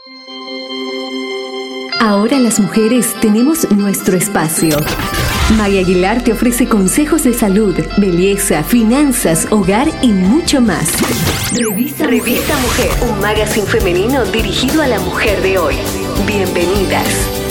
Ahora las mujeres tenemos nuestro espacio. Maya Aguilar te ofrece consejos de salud, belleza, finanzas, hogar y mucho más. Revista Mujer, un magazine femenino dirigido a la mujer de hoy. Bienvenidas.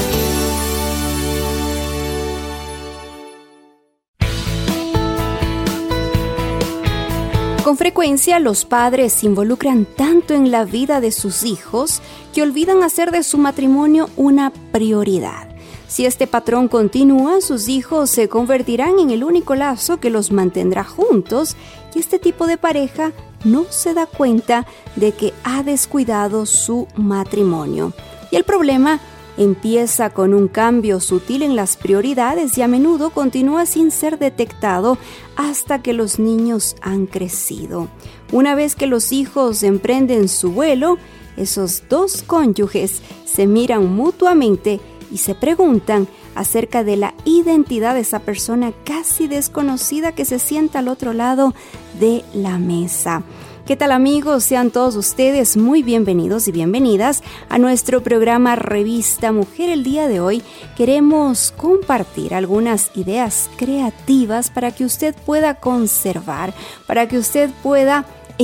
Con frecuencia, los padres se involucran tanto en la vida de sus hijos que olvidan hacer de su matrimonio una prioridad. Si este patrón continúa, sus hijos se convertirán en el único lazo que los mantendrá juntos y este tipo de pareja no se da cuenta de que ha descuidado su matrimonio. Y el problema empieza con un cambio sutil en las prioridades y a menudo continúa sin ser detectado hasta que los niños han crecido. Una vez que los hijos emprenden su vuelo, esos dos cónyuges se miran mutuamente y se preguntan acerca de la identidad de esa persona casi desconocida que se sienta al otro lado de la mesa. ¿Qué tal, amigos? Sean todos ustedes muy bienvenidos y bienvenidas a nuestro programa Revista Mujer. El día de hoy queremos compartir algunas ideas creativas para que usted pueda conservar, para que usted pueda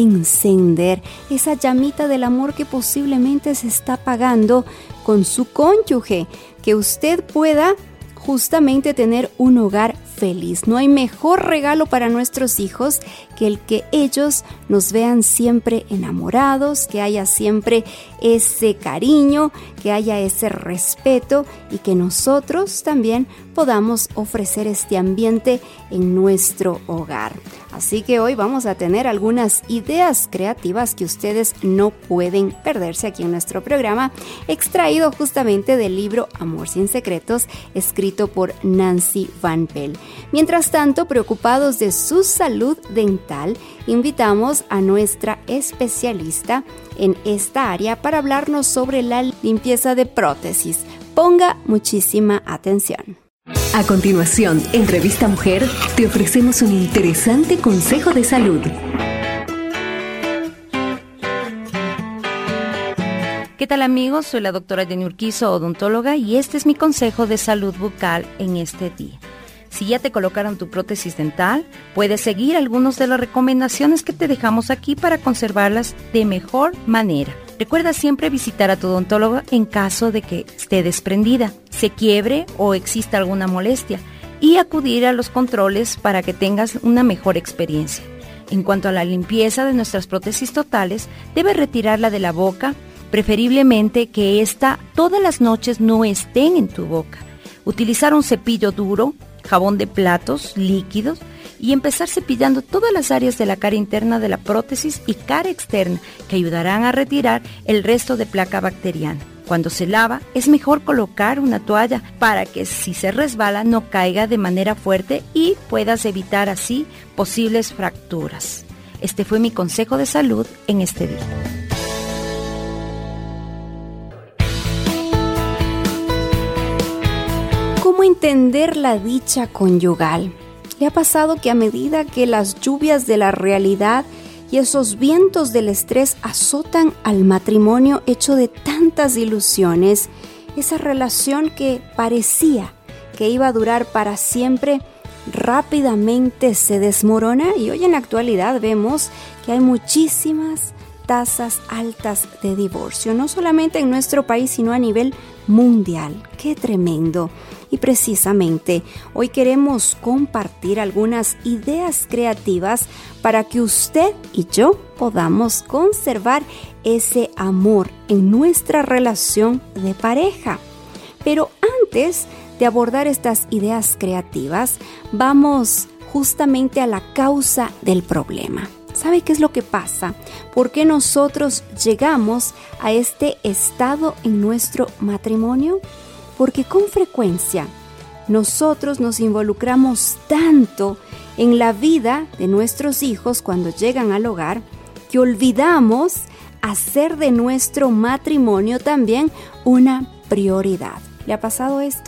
encender esa llamita del amor que posiblemente se está apagando con su cónyuge, que usted pueda justamente tener un hogar feliz. No hay mejor regalo para nuestros hijos que el que ellos nos vean siempre enamorados, que haya siempre ese cariño, que haya ese respeto y que nosotros también podamos ofrecer este ambiente en nuestro hogar. Así que hoy vamos a tener algunas ideas creativas que ustedes no pueden perderse aquí en nuestro programa, extraído justamente del libro Amor sin Secretos, escrito por Nancy Van Pelt. Mientras tanto, preocupados de su salud dental, invitamos a nuestra especialista en esta área para hablarnos sobre la limpieza de prótesis. Ponga muchísima atención. A continuación, en Revista Mujer, te ofrecemos un interesante consejo de salud. ¿Qué tal, amigos? Soy la doctora Jenny Urquizo, odontóloga, y este es mi consejo de salud bucal en este día. Si ya te colocaron tu prótesis dental, puedes seguir algunas de las recomendaciones que te dejamos aquí para conservarlas de mejor manera. Recuerda siempre visitar a tu odontólogo en caso de que esté desprendida, se quiebre o exista alguna molestia y acudir a los controles para que tengas una mejor experiencia. En cuanto a la limpieza de nuestras prótesis totales, debes retirarla de la boca, preferiblemente que ésta todas las noches no estén en tu boca. Utilizar un cepillo duro, jabón de platos, líquidos y empezar cepillando todas las áreas de la cara interna de la prótesis y cara externa que ayudarán a retirar el resto de placa bacteriana. Cuando se lava, es mejor colocar una toalla para que si se resbala no caiga de manera fuerte y puedas evitar así posibles fracturas. Este fue mi consejo de salud en este día. ¿Cómo entender la dicha conyugal? ¿Le ha pasado que a medida que las lluvias de la realidad y esos vientos del estrés azotan al matrimonio hecho de tantas ilusiones, esa relación que parecía que iba a durar para siempre, rápidamente se desmorona? Y hoy en la actualidad vemos que hay muchísimas tasas altas de divorcio, no solamente en nuestro país, sino a nivel mundial. ¡Qué tremendo! Y precisamente hoy queremos compartir algunas ideas creativas para que usted y yo podamos conservar ese amor en nuestra relación de pareja. Pero antes de abordar estas ideas creativas, vamos justamente a la causa del problema. ¿Sabe qué es lo que pasa? ¿Por qué nosotros llegamos a este estado en nuestro matrimonio? Porque con frecuencia nosotros nos involucramos tanto en la vida de nuestros hijos cuando llegan al hogar que olvidamos hacer de nuestro matrimonio también una prioridad. ¿Le ha pasado esto?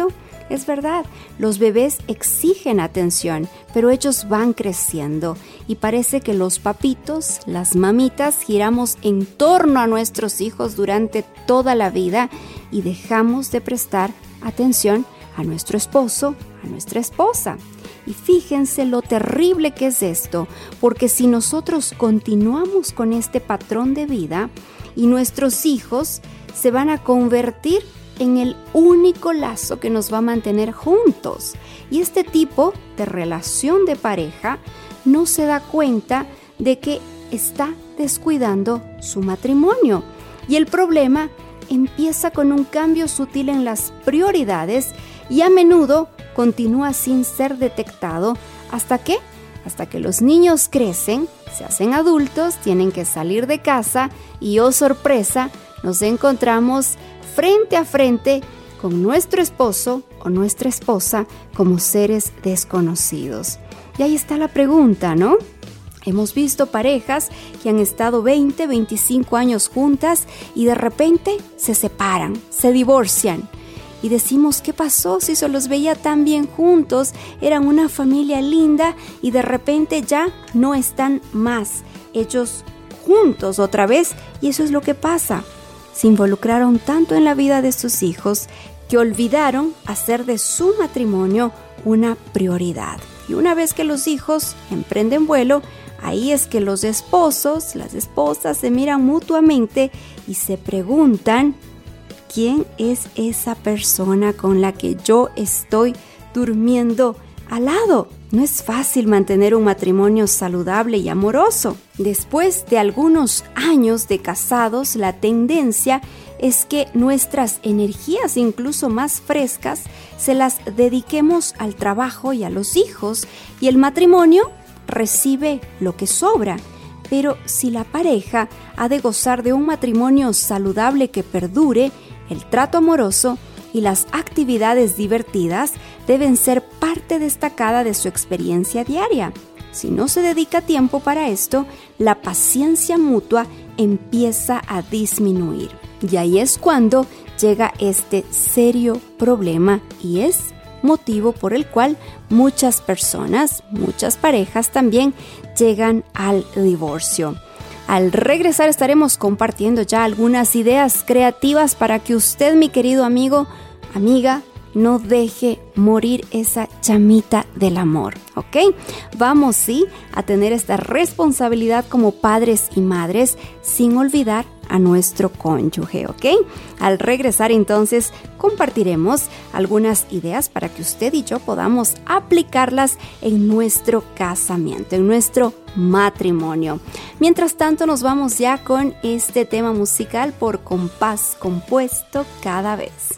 Es verdad, los bebés exigen atención, pero ellos van creciendo y parece que los papitos, las mamitas, giramos en torno a nuestros hijos durante toda la vida y dejamos de prestar atención a nuestro esposo, a nuestra esposa. Y fíjense lo terrible que es esto, porque si nosotros continuamos con este patrón de vida y nuestros hijos se van a convertir en el único lazo que nos va a mantener juntos. Y este tipo de relación de pareja no se da cuenta de que está descuidando su matrimonio. Y el problema empieza con un cambio sutil en las prioridades y a menudo continúa sin ser detectado. ¿Hasta qué? Hasta que los niños crecen, se hacen adultos, tienen que salir de casa y, oh sorpresa, nos encontramos frente a frente con nuestro esposo o nuestra esposa como seres desconocidos. Y ahí está la pregunta, ¿no? Hemos visto parejas que han estado 20, 25 años juntas y de repente se separan, se divorcian. Y decimos, ¿qué pasó? Si se los veía tan bien juntos, eran una familia linda y de repente ya no están más ellos juntos otra vez. Y eso es lo que pasa. Se involucraron tanto en la vida de sus hijos que olvidaron hacer de su matrimonio una prioridad. Y una vez que los hijos emprenden vuelo, ahí es que los esposos, las esposas se miran mutuamente y se preguntan, ¿quién es esa persona con la que yo estoy durmiendo al lado? No es fácil mantener un matrimonio saludable y amoroso. Después de algunos años de casados, la tendencia es que nuestras energías, incluso más frescas, se las dediquemos al trabajo y a los hijos, y el matrimonio recibe lo que sobra. Pero si la pareja ha de gozar de un matrimonio saludable que perdure, el trato amoroso y las actividades divertidas deben ser parte destacada de su experiencia diaria. Si no se dedica tiempo para esto, la paciencia mutua empieza a disminuir. Y ahí es cuando llega este serio problema y es motivo por el cual muchas personas, muchas parejas también llegan al divorcio. Al regresar estaremos compartiendo ya algunas ideas creativas para que usted, mi querido amigo, amiga, no deje morir esa llamita del amor, ¿ok? Vamos, sí, a tener esta responsabilidad como padres y madres sin olvidar a nuestro cónyuge, ¿ok? Al regresar entonces compartiremos algunas ideas para que usted y yo podamos aplicarlas en nuestro casamiento, en nuestro matrimonio. Mientras tanto nos vamos ya con este tema musical por Compás Compuesto Cada Vez.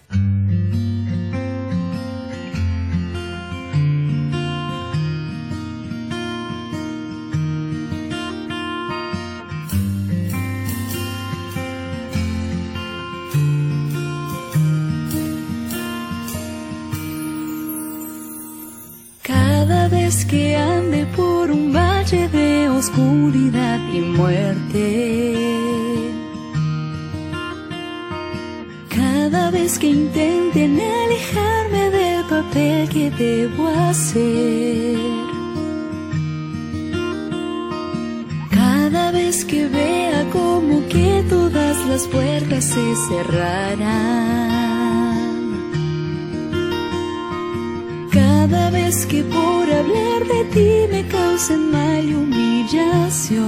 Cada vez que ande por un valle de oscuridad y muerte, cada vez que intenten alejarme del papel que debo hacer, cada vez que vea como que todas las puertas se cerrarán, cada vez que por hablar de ti me causen mal y humillación,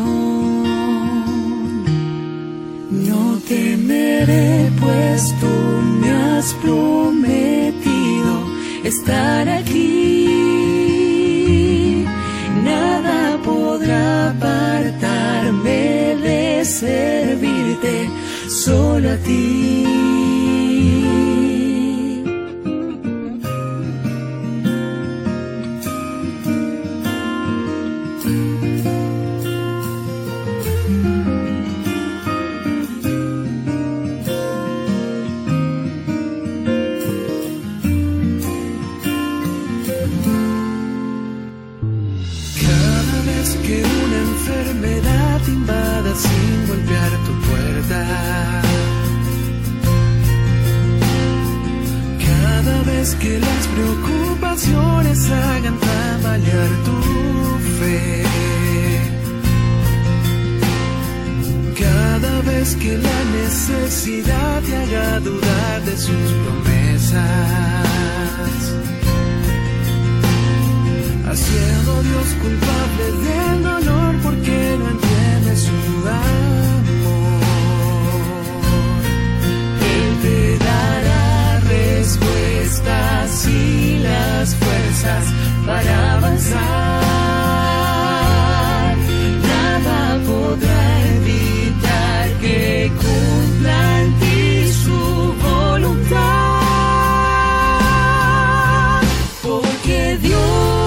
no temeré, pues tú me has prometido estar aquí. Nada podrá apartarme de servirte, solo a ti. dejes que las preocupaciones hagan tambalear tu fe. Cada vez que la necesidad te haga dudar de sus promesas, haciendo Dios culpable del dolor porque no entiende su amor. Él te dará respuestas y las fuerzas para avanzar. Nada podrá evitar que cumpla en ti su voluntad, porque Dios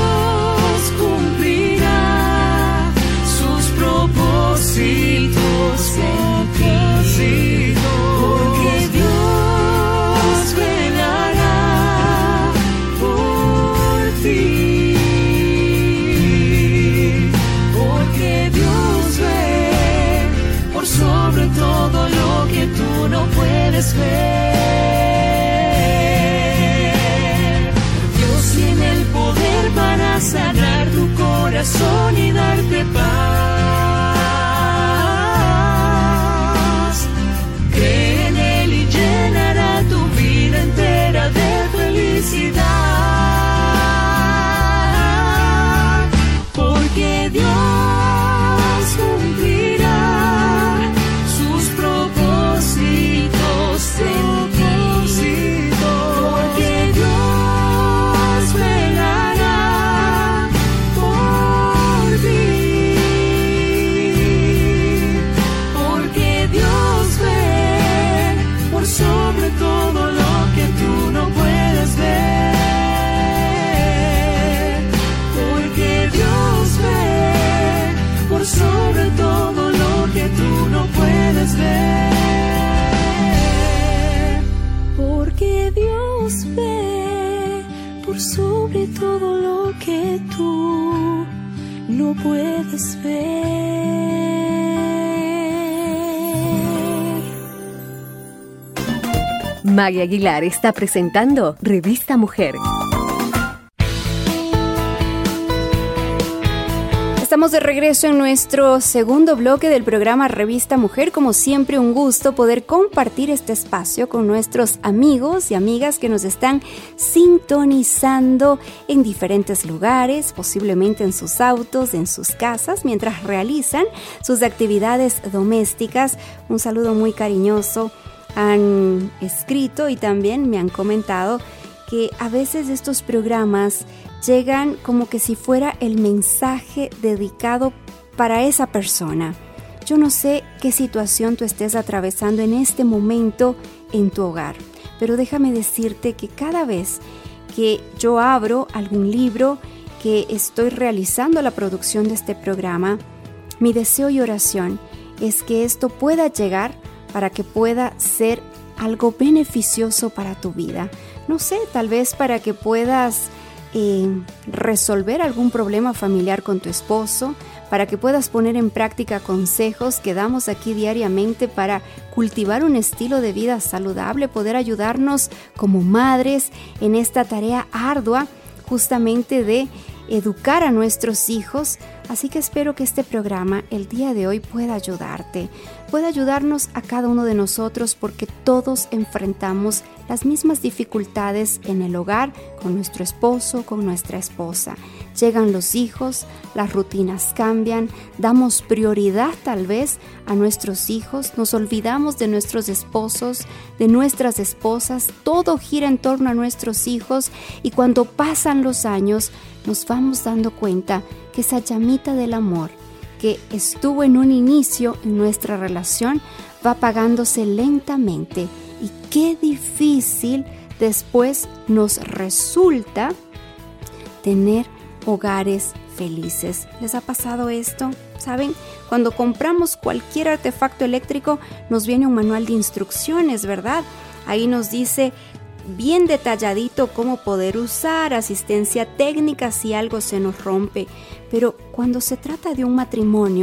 cumplirá sus propósitos en ti, porque Dios velará por ti, porque Dios ve por sobre todo lo que tú no puedes ver. Dios tiene el poder para sanar tu corazón y darte paz. Cree en Él y llenará tu vida entera de felicidad, porque Dios cumplirá sus propósitos en ti, porque Dios velará por ti, porque Dios ve por sobre todo lo que tú no puedes ver, porque Dios ve por sobre todo lo que tú no puedes ver, porque Dios ve por sobre todo lo que tú no puedes ver. Maggie Aguilar está presentando Revista Mujer. Estamos de regreso en nuestro segundo bloque del programa Revista Mujer. Como siempre, un gusto poder compartir este espacio con nuestros amigos y amigas que nos están sintonizando en diferentes lugares, posiblemente en sus autos, en sus casas, mientras realizan sus actividades domésticas. Un saludo muy cariñoso. Han escrito y también me han comentado que a veces estos programas llegan como que si fuera el mensaje dedicado para esa persona. Yo no sé qué situación tú estés atravesando en este momento en tu hogar, pero déjame decirte que cada vez que yo abro algún libro, que estoy realizando la producción de este programa, mi deseo y oración es que esto pueda llegar para que pueda ser algo beneficioso para tu vida. No sé, tal vez para que puedas resolver algún problema familiar con tu esposo, para que puedas poner en práctica consejos que damos aquí diariamente para cultivar un estilo de vida saludable, poder ayudarnos como madres en esta tarea ardua justamente de educar a nuestros hijos. Así que espero que este programa el día de hoy pueda ayudarte, pueda ayudarnos a cada uno de nosotros, porque todos enfrentamos las mismas dificultades en el hogar, con nuestro esposo, con nuestra esposa. Llegan los hijos, las rutinas cambian, damos prioridad tal vez a nuestros hijos, nos olvidamos de nuestros esposos, de nuestras esposas, todo gira en torno a nuestros hijos, y cuando pasan los años nos vamos dando cuenta que esa llamita del amor que estuvo en un inicio en nuestra relación va apagándose lentamente, y qué difícil después nos resulta tener hogares felices. ¿Les ha pasado esto? ¿Saben? Cuando compramos cualquier artefacto eléctrico nos viene un manual de instrucciones, ¿verdad? Ahí nos dice bien detalladito cómo poder usar, asistencia técnica si algo se nos rompe. Pero cuando se trata de un matrimonio,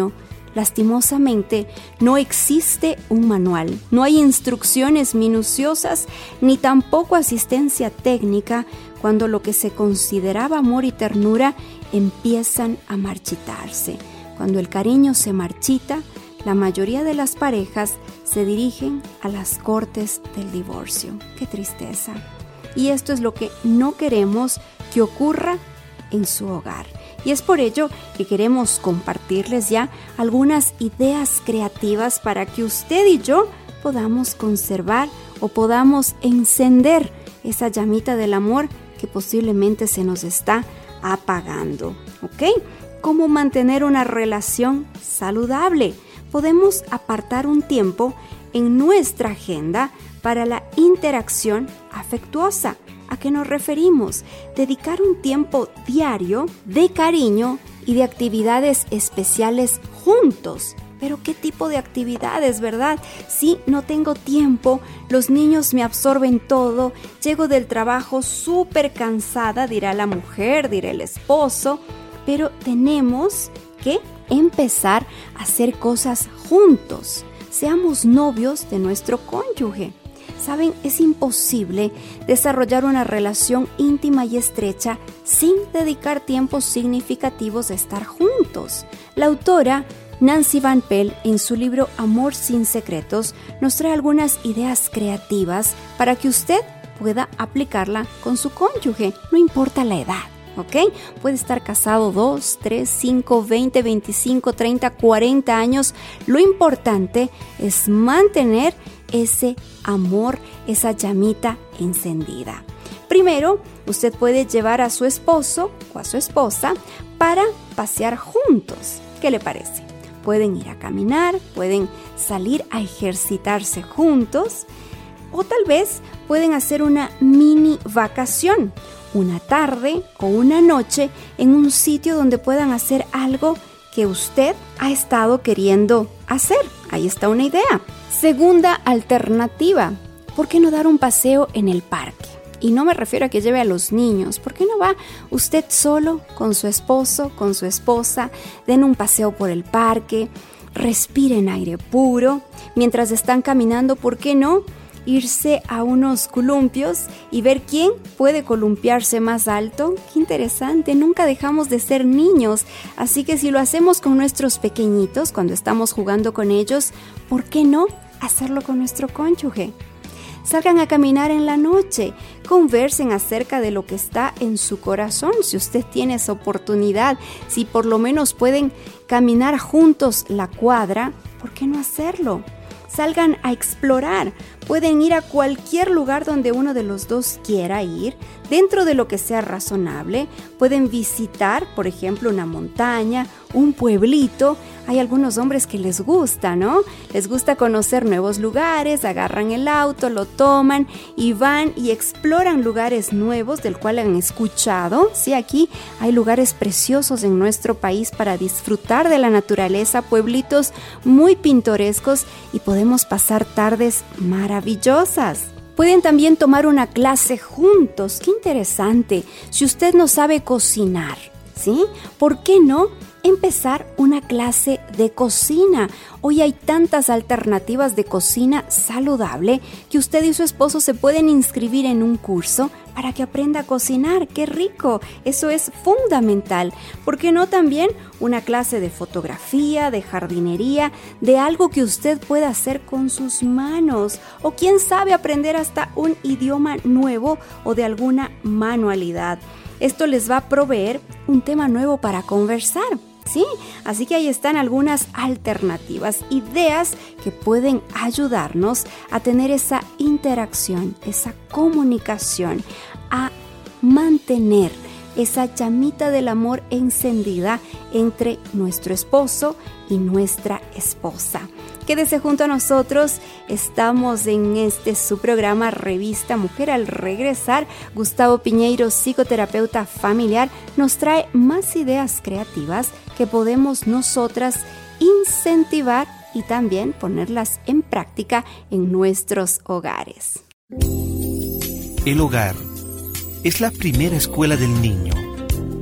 Lastimosamente, no existe un manual, no hay instrucciones minuciosas ni tampoco asistencia técnica cuando lo que se consideraba amor y ternura empiezan a marchitarse. Cuando el cariño se marchita, la mayoría de las parejas se dirigen a las cortes del divorcio. ¡Qué tristeza! Y esto es lo que no queremos que ocurra en su hogar. Y es por ello que queremos compartirles ya algunas ideas creativas para que usted y yo podamos conservar o podamos encender esa llamita del amor que posiblemente se nos está apagando. ¿Ok? ¿Cómo mantener una relación saludable? Podemos apartar un tiempo en nuestra agenda para la interacción afectuosa. ¿A qué nos referimos? Dedicar un tiempo diario de cariño y de actividades especiales juntos. Pero ¿qué tipo de actividades, verdad? Si no tengo tiempo, los niños me absorben todo, llego del trabajo súper cansada, dirá la mujer, dirá el esposo, pero tenemos que empezar a hacer cosas juntos. Seamos novios de nuestro cónyuge. Saben, es imposible desarrollar una relación íntima y estrecha sin dedicar tiempos significativos a estar juntos. La autora Nancy Van Pelt, en su libro Amor sin secretos, nos trae algunas ideas creativas para que usted pueda aplicarla con su cónyuge, no importa la edad. ¿Ok? Puede estar casado 2, 3, 5, 20, 25, 30, 40 años. Lo importante es mantener ese amor, esa llamita encendida. Primero, usted puede llevar a su esposo o a su esposa para pasear juntos. ¿Qué le parece? Pueden ir a caminar, pueden salir a ejercitarse juntos o tal vez pueden hacer una mini vacación, una tarde o una noche en un sitio donde puedan hacer algo que usted ha estado queriendo hacer. Ahí está una idea. Segunda alternativa, ¿por qué no dar un paseo en el parque? Y no me refiero a que lleve a los niños. ¿Por qué no va usted solo con su esposo, con su esposa? Den un paseo por el parque, respiren aire puro. Mientras están caminando, ¿por qué no irse a unos columpios y ver quién puede columpiarse más alto? ¡Qué interesante! Nunca dejamos de ser niños. Así que si lo hacemos con nuestros pequeñitos, cuando estamos jugando con ellos, ¿por qué no hacerlo con nuestro cónyuge? Salgan a caminar en la noche, conversen acerca de lo que está en su corazón. Si usted tiene esa oportunidad, si por lo menos pueden caminar juntos la cuadra, ¿por qué no hacerlo? Salgan a explorar. Pueden ir a cualquier lugar donde uno de los dos quiera ir, dentro de lo que sea razonable. Pueden visitar, por ejemplo, una montaña, un pueblito. Hay algunos hombres que les gusta, ¿no? Les gusta conocer nuevos lugares, agarran el auto, lo toman y van y exploran lugares nuevos del cual han escuchado. Sí, aquí hay lugares preciosos en nuestro país para disfrutar de la naturaleza, pueblitos muy pintorescos y podemos pasar tardes maravillosas. Pueden también tomar una clase juntos. ¡Qué interesante! Si usted no sabe cocinar, ¿sí? ¿Por qué no empezar una clase de cocina? Hoy hay tantas alternativas de cocina saludable que usted y su esposo se pueden inscribir en un curso para que aprenda a cocinar. ¡Qué rico! Eso es fundamental. ¿Por qué no también una clase de fotografía, de jardinería, de algo que usted pueda hacer con sus manos? O quién sabe, aprender hasta un idioma nuevo o de alguna manualidad. Esto les va a proveer un tema nuevo para conversar, ¿sí? Así que ahí están algunas alternativas, ideas que pueden ayudarnos a tener esa interacción, esa comunicación, a mantener esa llamita del amor encendida entre nuestro esposo y nuestra esposa. Quédese junto a nosotros, estamos en su programa Revista Mujer. Al regresar, Gustavo Piñeiro, psicoterapeuta familiar, nos trae más ideas creativas que podemos nosotras incentivar y también ponerlas en práctica en nuestros hogares. El hogar es la primera escuela del niño.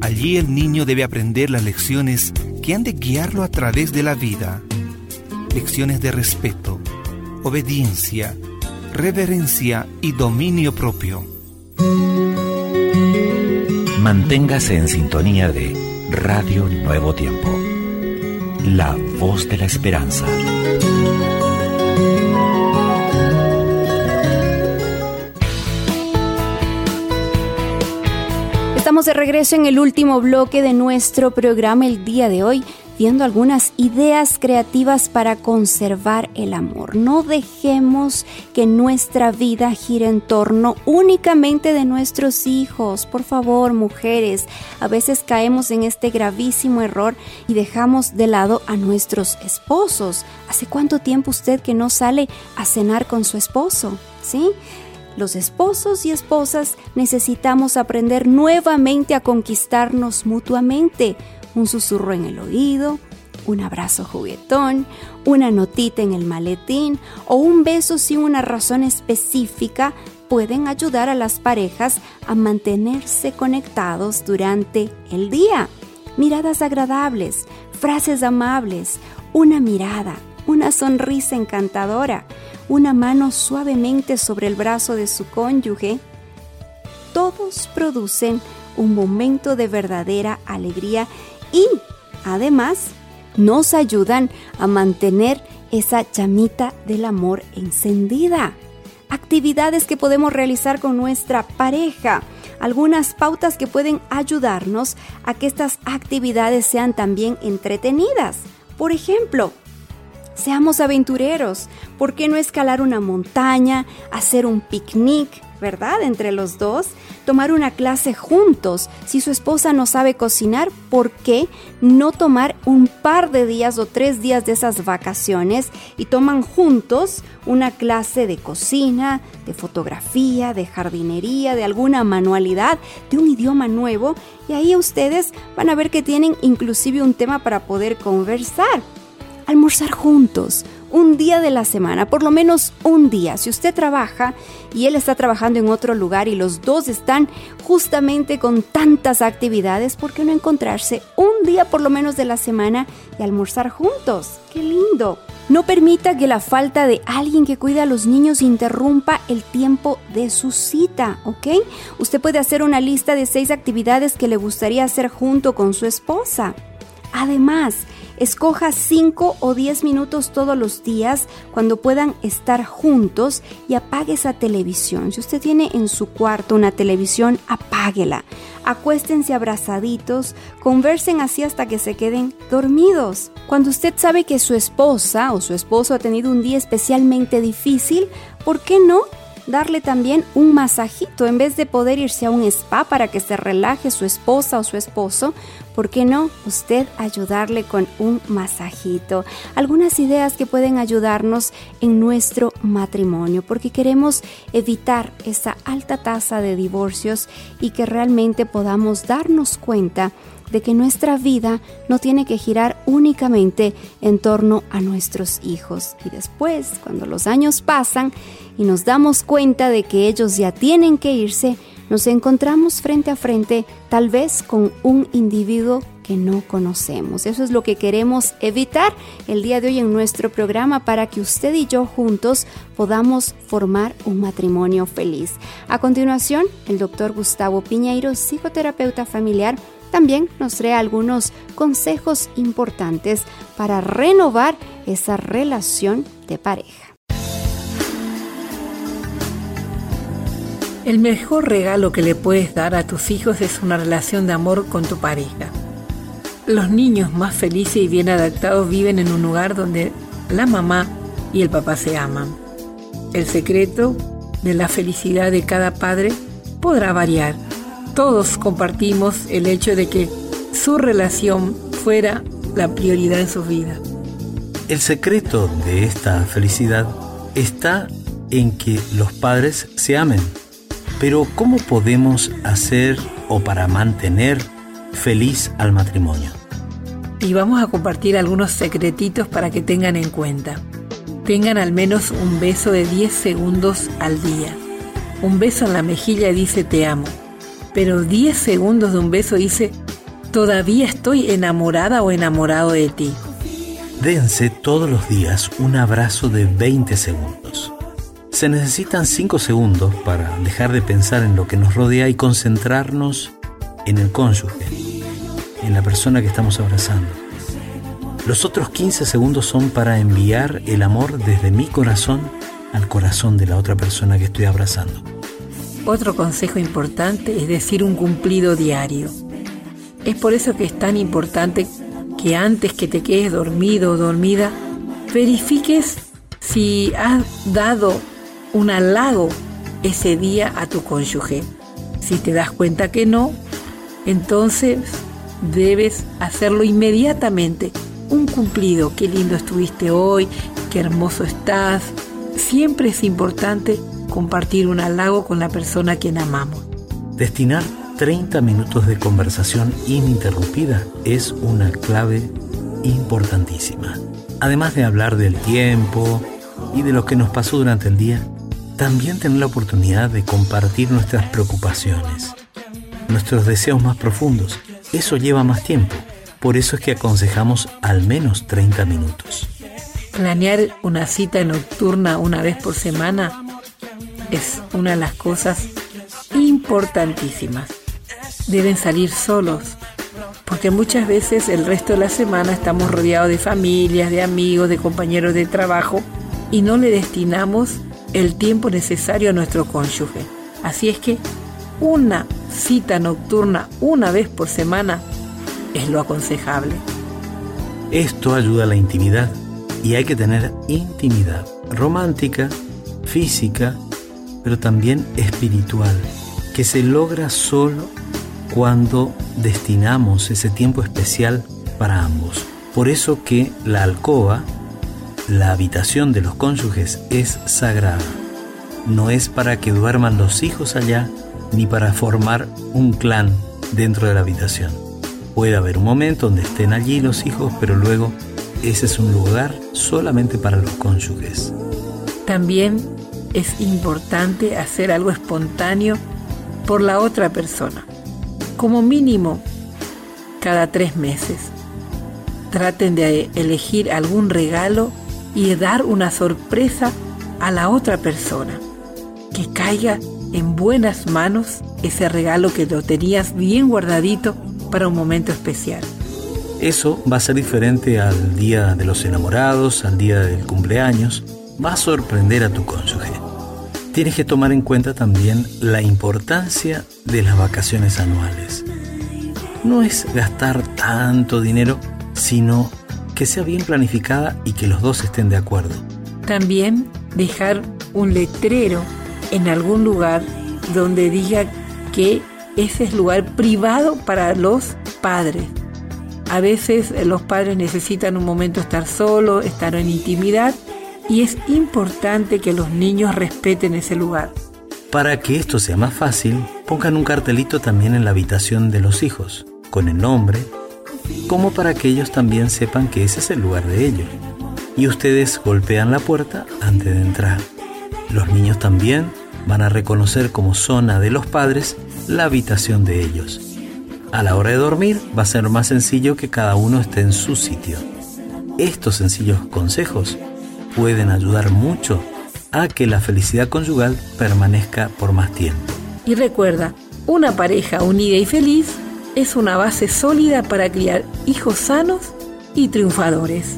Allí el niño debe aprender las lecciones que han de guiarlo a través de la vida. Lecciones de respeto, obediencia, reverencia y dominio propio. Manténgase en sintonía de Radio Nuevo Tiempo, la voz de la esperanza. Estamos de regreso en el último bloque de nuestro programa el día de hoy, viendo algunas ideas creativas para conservar el amor. No dejemos que nuestra vida gire en torno únicamente de nuestros hijos. Por favor, mujeres, a veces caemos en este gravísimo error y dejamos de lado a nuestros esposos. ¿Hace cuánto tiempo usted que no sale a cenar con su esposo? ¿Sí? Los esposos y esposas necesitamos aprender nuevamente a conquistarnos mutuamente. Un susurro en el oído, un abrazo juguetón, una notita en el maletín o un beso sin una razón específica pueden ayudar a las parejas a mantenerse conectados durante el día. Miradas agradables, frases amables, una mirada, una sonrisa encantadora, una mano suavemente sobre el brazo de su cónyuge. Todos producen un momento de verdadera alegría y, además, nos ayudan a mantener esa llamita del amor encendida. Actividades que podemos realizar con nuestra pareja. Algunas pautas que pueden ayudarnos a que estas actividades sean también entretenidas. Por ejemplo, seamos aventureros. ¿Por qué no escalar una montaña, hacer un picnic, verdad, entre los dos? Tomar una clase juntos. Si su esposa no sabe cocinar, ¿por qué no tomar un par de días o 3 días de esas vacaciones y toman juntos una clase de cocina, de fotografía, de jardinería, de alguna manualidad, de un idioma nuevo? Y ahí ustedes van a ver que tienen inclusive un tema para poder conversar. Almorzar juntos, un día de la semana, por lo menos un día. Si usted trabaja y él está trabajando en otro lugar y los dos están justamente con tantas actividades, ¿por qué no encontrarse un día por lo menos de la semana y almorzar juntos? ¡Qué lindo! No permita que la falta de alguien que cuide a los niños interrumpa el tiempo de su cita, ¿ok? Usted puede hacer una lista de 6 actividades que le gustaría hacer junto con su esposa. Además, escoja 5 o 10 minutos todos los días cuando puedan estar juntos y apague esa televisión. Si usted tiene en su cuarto una televisión, apáguela. Acuéstense abrazaditos, conversen así hasta que se queden dormidos. Cuando usted sabe que su esposa o su esposo ha tenido un día especialmente difícil, ¿por qué no darle también un masajito? En vez de poder irse a un spa para que se relaje su esposa o su esposo, ¿por qué no usted ayudarle con un masajito? Algunas ideas que pueden ayudarnos en nuestro matrimonio, porque queremos evitar esa alta tasa de divorcios y que realmente podamos darnos cuenta de que nuestra vida no tiene que girar únicamente en torno a nuestros hijos. Y después, cuando los años pasan y nos damos cuenta de que ellos ya tienen que irse, nos encontramos frente a frente, tal vez con un individuo que no conocemos. Eso es lo que queremos evitar el día de hoy en nuestro programa para que usted y yo juntos podamos formar un matrimonio feliz. A continuación, el doctor Gustavo Piñeiro, psicoterapeuta familiar, también nos trae algunos consejos importantes para renovar esa relación de pareja. El mejor regalo que le puedes dar a tus hijos es una relación de amor con tu pareja. Los niños más felices y bien adaptados viven en un hogar donde la mamá y el papá se aman. El secreto de la felicidad de cada padre podrá variar. Todos compartimos el hecho de que su relación fuera la prioridad en su vida. El secreto de esta felicidad está en que los padres se amen. Pero ¿cómo podemos hacer o para mantener feliz al matrimonio? Y vamos a compartir algunos secretitos para que tengan en cuenta. Tengan al menos un beso de 10 segundos al día. Un beso en la mejilla dice te amo. Pero 10 segundos de un beso dice todavía estoy enamorada o enamorado de ti. Dense todos los días un abrazo de 20 segundos. Se necesitan 5 segundos para dejar de pensar en lo que nos rodea y concentrarnos en el cónyuge, en la persona que estamos abrazando. Los otros 15 segundos son para enviar el amor desde mi corazón al corazón de la otra persona que estoy abrazando. Otro consejo importante es decir un cumplido diario. Es por eso que es tan importante que antes que te quedes dormido o dormida, verifiques si has dado un halago ese día a tu cónyuge. Si te das cuenta que no, entonces debes hacerlo inmediatamente. Un cumplido, qué lindo estuviste hoy, qué hermoso estás. Siempre es importante compartir un halago con la persona a quien amamos. Destinar 30 minutos de conversación ininterrumpida es una clave importantísima. Además de hablar del tiempo y de lo que nos pasó durante el día, también tener la oportunidad de compartir nuestras preocupaciones, nuestros deseos más profundos. Eso lleva más tiempo. Por eso es que aconsejamos al menos 30 minutos. Planear una cita nocturna una vez por semana es una de las cosas importantísimas. Deben salir solos, porque muchas veces el resto de la semana estamos rodeados de familias, de amigos, de compañeros de trabajo y no le destinamos el tiempo necesario a nuestro cónyuge. Así es que una cita nocturna una vez por semana es lo aconsejable. Esto ayuda a la intimidad y hay que tener intimidad romántica, física, pero también espiritual, que se logra solo cuando destinamos ese tiempo especial para ambos. Por eso que la alcoba, la habitación de los cónyuges, es sagrada. No es para que duerman los hijos allá, ni para formar un clan dentro de la habitación. Puede haber un momento donde estén allí los hijos, pero luego ese es un lugar solamente para los cónyuges. También es importante hacer algo espontáneo por la otra persona. Como mínimo, cada 3 meses. Traten de elegir algún regalo y dar una sorpresa a la otra persona. Que caiga en buenas manos ese regalo que lo tenías bien guardadito para un momento especial. Eso va a ser diferente al día de los enamorados, al día del cumpleaños. Va a sorprender a tu cónyuge. Tienes que tomar en cuenta también la importancia de las vacaciones anuales. No es gastar tanto dinero, sino que sea bien planificada y que los dos estén de acuerdo. También dejar un letrero en algún lugar donde diga que ese es lugar privado para los padres. A veces los padres necesitan un momento estar solos, estar en intimidad, y es importante que los niños respeten ese lugar. Para que esto sea más fácil, pongan un cartelito también en la habitación de los hijos, con el nombre, como para que ellos también sepan que ese es el lugar de ellos. Y ustedes golpean la puerta antes de entrar. Los niños también van a reconocer como zona de los padres la habitación de ellos. A la hora de dormir va a ser más sencillo que cada uno esté en su sitio. Estos sencillos consejos pueden ayudar mucho a que la felicidad conyugal permanezca por más tiempo. Y recuerda, una pareja unida y feliz es una base sólida para criar hijos sanos y triunfadores.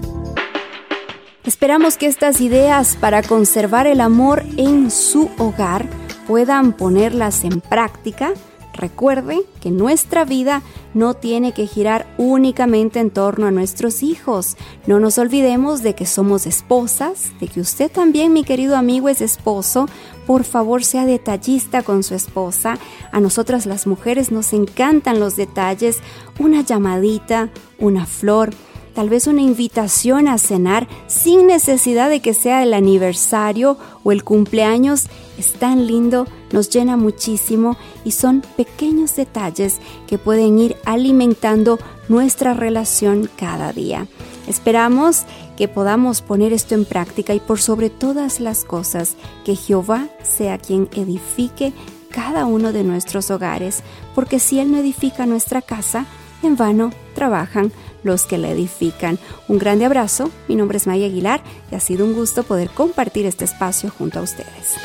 Esperamos que estas ideas para conservar el amor en su hogar puedan ponerlas en práctica. Recuerde que nuestra vida no tiene que girar únicamente en torno a nuestros hijos. No nos olvidemos de que somos esposas, de que usted también, mi querido amigo, es esposo. Por favor, sea detallista con su esposa. A nosotras las mujeres nos encantan los detalles. Una llamadita, una flor, tal vez una invitación a cenar sin necesidad de que sea el aniversario o el cumpleaños. Es tan lindo, nos llena muchísimo y son pequeños detalles que pueden ir alimentando nuestra relación cada día. Esperamos que podamos poner esto en práctica y por sobre todas las cosas, que Jehová sea quien edifique cada uno de nuestros hogares, porque si Él no edifica nuestra casa, en vano trabajan los que la edifican. Un grande abrazo, mi nombre es Maya Aguilar y ha sido un gusto poder compartir este espacio junto a ustedes.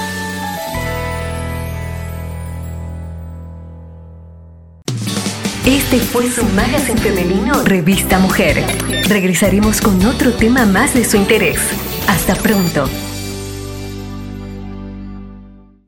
Este fue su magazine femenino Revista Mujer. Regresaremos con otro tema más de su interés. Hasta pronto.